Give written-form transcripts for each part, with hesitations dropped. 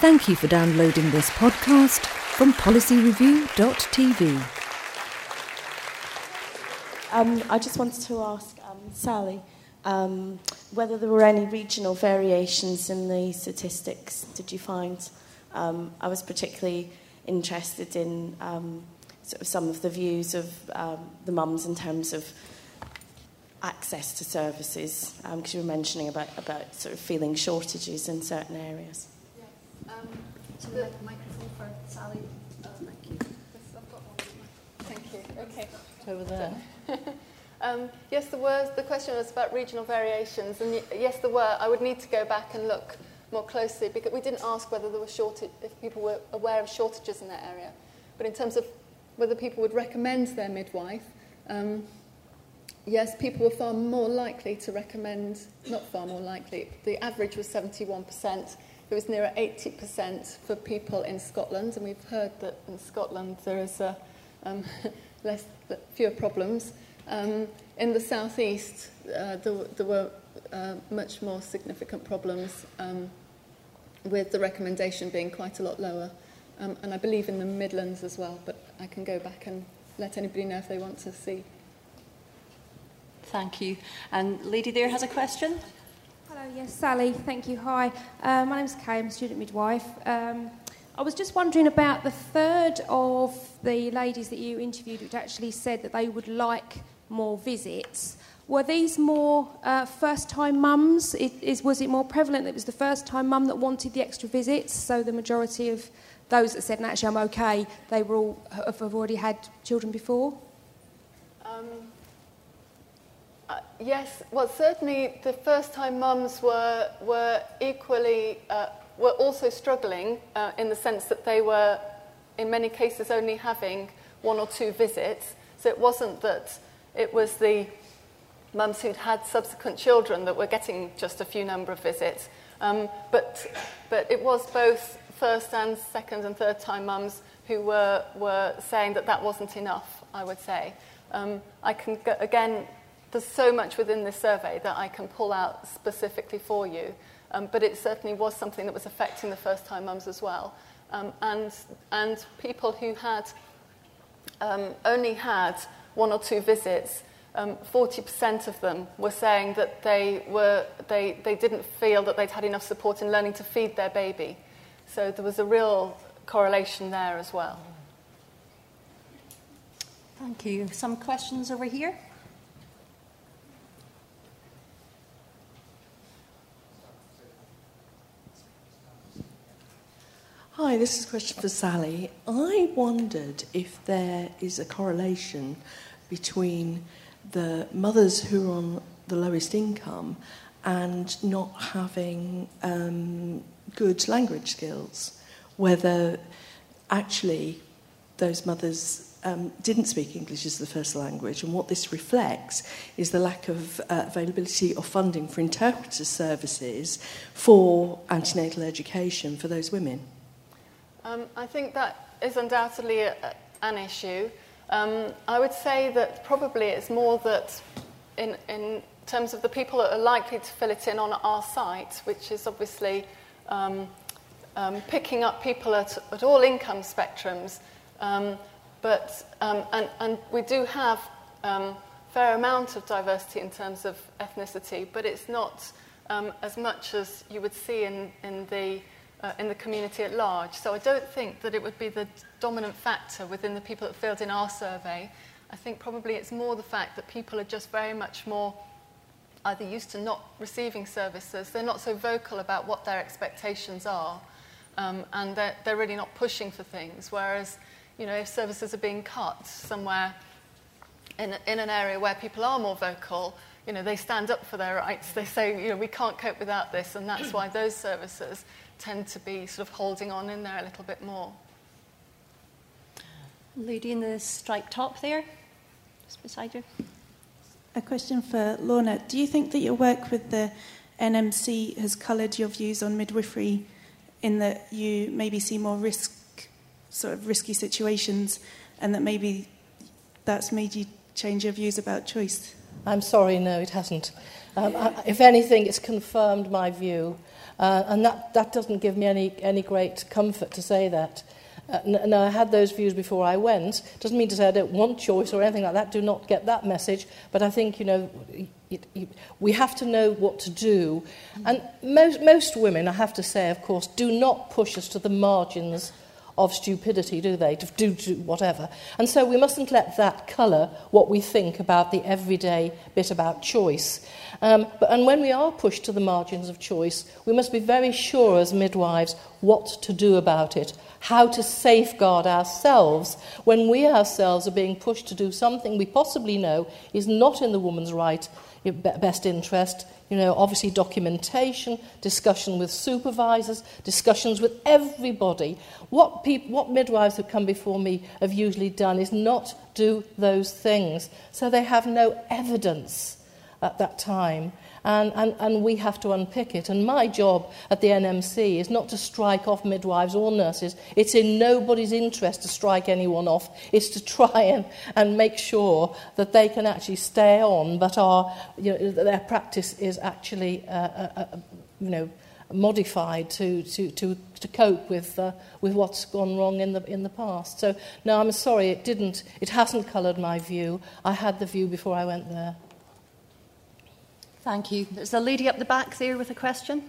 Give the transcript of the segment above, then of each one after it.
Thank you for downloading this podcast from policyreview.tv. I just wanted to ask Sally whether there were any regional variations in the statistics. Did you find? I was particularly interested in sort of some of the views of the mums in terms of access to services, because you were mentioning about sort of feeling shortages in certain areas. The microphone for Sally. Oh, thank you. Yes, I've got one. Thank you. Okay. It's over there. Yes, there was. The question was about regional variations, and yes, there were. I would need to go back and look more closely, because we didn't ask whether there was if people were aware of shortages in that area. But in terms of whether people would recommend their midwife, yes, people were far more likely to recommend. Not far more likely. The average was 71%. It was nearer 80% for people in Scotland, and we've heard that in Scotland there is fewer problems. In the southeast, there were much more significant problems, with the recommendation being quite a lot lower, and I believe in the Midlands as well. But I can go back and let anybody know if they want to see. Thank you. And lady there has a question. Hello, yes, Sally, thank you. Hi, my name's Kay, I'm a student midwife. I was just wondering about the third of the ladies that you interviewed which actually said that they would like more visits. Were these more first-time mums? Was it more prevalent that it was the first-time mum that wanted the extra visits? So the majority of those that said, no, actually, I'm okay, they were all have already had children before? Yes, well, certainly the first-time mums were equally, were also struggling in the sense that they were, in many cases, only having one or two visits. So it wasn't that it was the mums who'd had subsequent children that were getting just a few number of visits. But it was both first and second and third-time mums who were saying that wasn't enough, I would say. I can go, again, there's so much within this survey that I can pull out specifically for you, but it certainly was something that was affecting the first-time mums as well. And people who had only had one or two visits, 40% of them were saying that they didn't feel that they'd had enough support in learning to feed their baby. So there was a real correlation there as well. Thank you. Some questions over here? Hi, this is a question for Sally. I wondered if there is a correlation between the mothers who are on the lowest income and not having good language skills, whether actually those mothers didn't speak English as the first language, and what this reflects is the lack of availability of funding for interpreter services for antenatal education for those women. I think that is undoubtedly an issue. I would say that probably it's more that in terms of the people that are likely to fill it in on our site, which is obviously picking up people at all income spectrums, but we do have a fair amount of diversity in terms of ethnicity, but it's not as much as you would see in the community at large. So I don't think that it would be the dominant factor within the people that filled in our survey. I think probably it's more the fact that people are just very much more either used to not receiving services, they're not so vocal about what their expectations are, and they're really not pushing for things. Whereas, you know, if services are being cut somewhere in an area where people are more vocal, you know, they stand up for their rights. They say, you know, we can't cope without this, and that's why those services tend to be sort of holding on in there a little bit more. Lady in the striped top there, just beside you. A question for Lorna. Do you think that your work with the NMC has coloured your views on midwifery in that you maybe see more risky situations, and that maybe that's made you change your views about choice? I'm sorry, no, it hasn't. If anything, it's confirmed my view. And that doesn't give me any great comfort to say that. Now, I had those views before I went. Doesn't mean to say I don't want choice or anything like that. Do not get that message. But I think, we have to know what to do. And most women, I have to say, of course, do not push us to the margins of stupidity, do they? To do whatever. And so we mustn't let that colour what we think about the everyday bit about choice. And when we are pushed to the margins of choice, we must be very sure as midwives what to do about it, how to safeguard ourselves when we ourselves are being pushed to do something we possibly know is not in the woman's best interest. Obviously documentation, discussion with supervisors, discussions with everybody. What midwives who come before me have usually done is not do those things. So they have no evidence at that time. And we have to unpick it. And my job at the NMC is not to strike off midwives or nurses. It's in nobody's interest to strike anyone off. It's to try and make sure that they can actually stay on, but their practice is actually modified to cope with what's gone wrong in the past. So no, I'm sorry, it hasn't coloured my view. I had the view before I went there. Thank you. There's a lady up the back there with a question.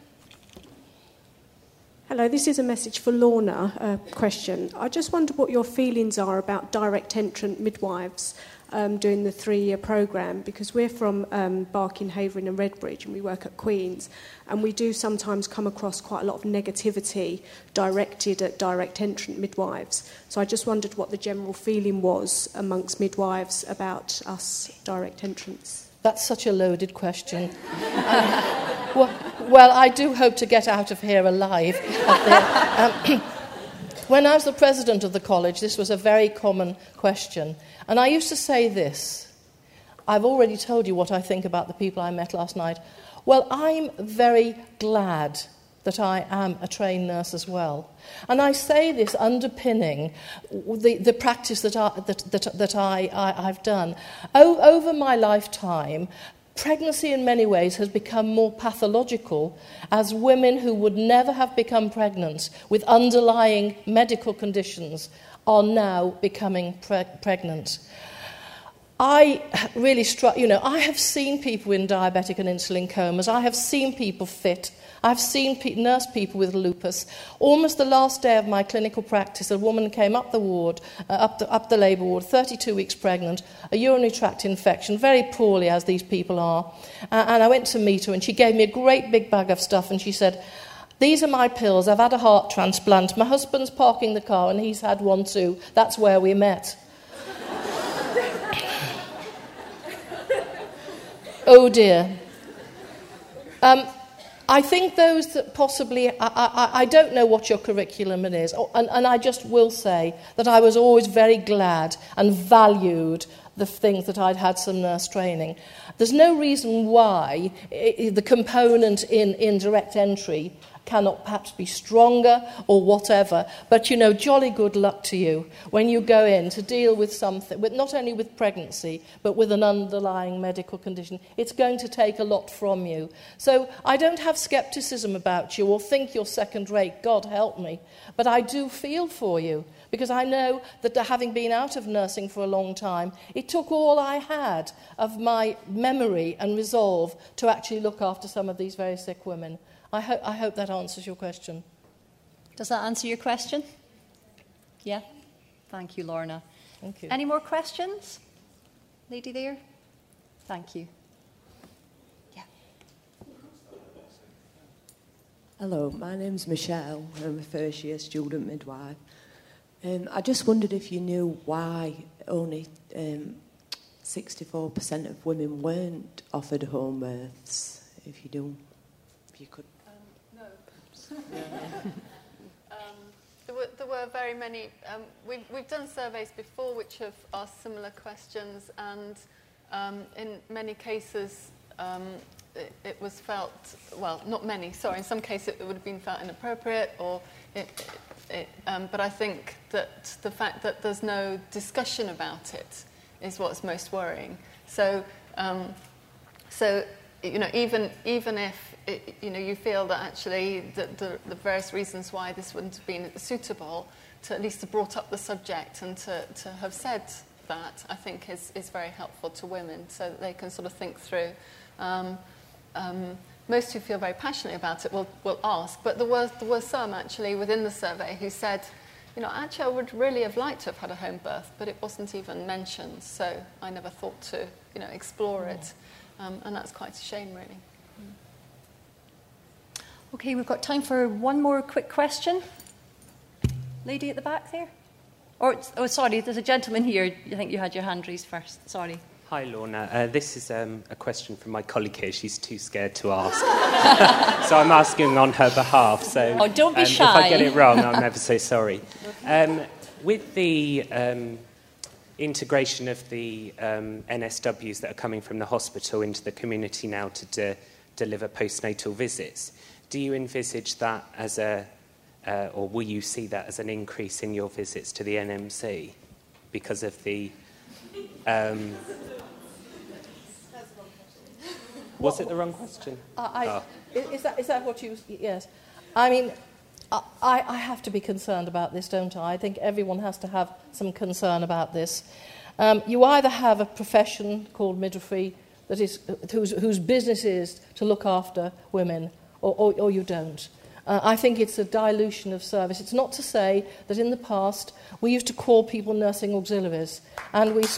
Hello, this is a message for Lorna, a question. I just wonder what your feelings are about direct entrant midwives doing the 3-year programme, because we're from Barking, Havering and Redbridge, and we work at Queen's, and we do sometimes come across quite a lot of negativity directed at direct entrant midwives. So I just wondered what the general feeling was amongst midwives about us direct entrants. That's such a loaded question. Well, I do hope to get out of here alive. When I was the president of the college, this was a very common question. And I used to say this. I've already told you what I think about the people I met last night. Well, I'm very glad that I am a trained nurse as well. And I say this underpinning the practice that I've done. Over my lifetime, pregnancy in many ways has become more pathological as women who would never have become pregnant with underlying medical conditions are now becoming pregnant. I really struck, I have seen people in diabetic and insulin comas. I have seen people fit. I've seen nurse people with lupus. Almost the last day of my clinical practice, a woman came up the ward, up the labour ward, 32 weeks pregnant, a urinary tract infection, very poorly as these people are. And I went to meet her and she gave me a great big bag of stuff and she said, "These are my pills. I've had a heart transplant. My husband's parking the car and he's had one too. That's where we met." Oh dear. I think those that possibly, I don't know what your curriculum is, and I just will say that I was always very glad and valued the things that I'd had some nurse training. There's no reason why the component in direct entry cannot perhaps be stronger or whatever, but jolly good luck to you when you go in to deal with something, not only with pregnancy, but with an underlying medical condition. It's going to take a lot from you. So I don't have scepticism about you or think you're second rate, God help me, but I do feel for you because I know that having been out of nursing for a long time, it took all I had of my memory and resolve to actually look after some of these very sick women. I hope that answers your question. Does that answer your question? Yeah? Thank you, Lorna. Thank you. Any more questions? Lady there? Thank you. Yeah. Hello, my name's Michelle. I'm a first-year student midwife. I just wondered if you knew why only 64% of women weren't offered home births. If you could. No. There were very many. We've done surveys before which have asked similar questions, and in many cases it was felt, well, not many, sorry, in some cases it would have been felt inappropriate, or but I think that the fact that there's no discussion about it is what's most worrying. So even if you feel that actually the various reasons why this wouldn't have been suitable, to at least have brought up the subject and to have said that, I think is very helpful to women, so that they can sort of think through. Most who feel very passionately about it will ask, but there were some actually within the survey who said, actually I would really have liked to have had a home birth, but it wasn't even mentioned, so I never thought to explore it, and that's quite a shame, really. Okay, we've got time for one more quick question. Lady at the back there? Sorry, there's a gentleman here. I think you had your hand raised first. Sorry. Hi, Lorna. This is a question from my colleague here. She's too scared to ask. So I'm asking on her behalf. So don't be shy. If I get it wrong, I'm ever so sorry. With the integration of the NSWs that are coming from the hospital into the community now to deliver postnatal visits, do you envisage that as or will you see that as an increase in your visits to the NMC because of the... Was it the wrong question? Is that what you... Yes. I mean, I have to be concerned about this, don't I? I think everyone has to have some concern about this. You either have a profession called midwifery that is whose business is to look after women, or you don't. I think it's a dilution of service. It's not to say that in the past we used to call people nursing auxiliaries, and we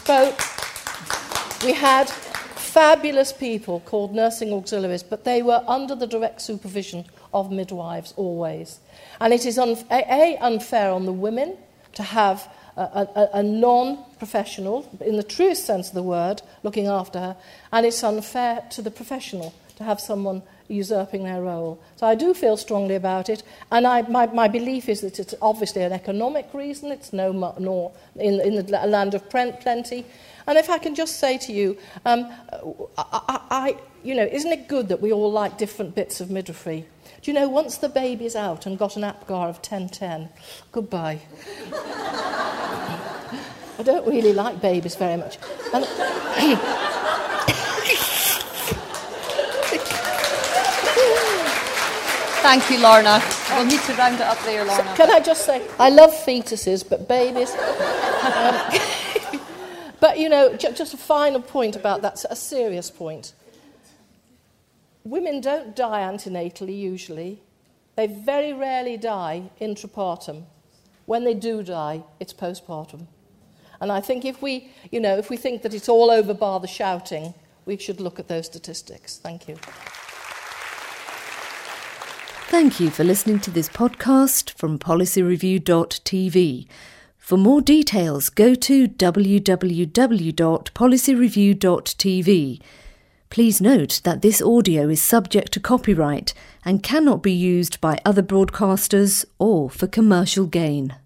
had fabulous people called nursing auxiliaries, but they were under the direct supervision of midwives always. And it is unfair on the women to have a non-professional, in the truest sense of the word, looking after her, and it's unfair to the professional to have someone usurping their role. So I do feel strongly about it, and my belief is that it's obviously an economic reason. It's nor in the land of plenty. And if I can just say to you, isn't it good that we all like different bits of midwifery? Do you know, once the baby's out and got an APGAR of 1010, goodbye. I don't really like babies very much. And thank you, Lorna. We'll need to round it up there, Lorna. Can I just say, I love fetuses, but babies... But, just a final point about that, a serious point. Women don't die antenatally, usually. They very rarely die intrapartum. When they do die, it's postpartum. And I think if we think that it's all over bar the shouting, we should look at those statistics. Thank you. Thank you for listening to this podcast from policyreview.tv. For more details, go to www.policyreview.tv. Please note that this audio is subject to copyright and cannot be used by other broadcasters or for commercial gain.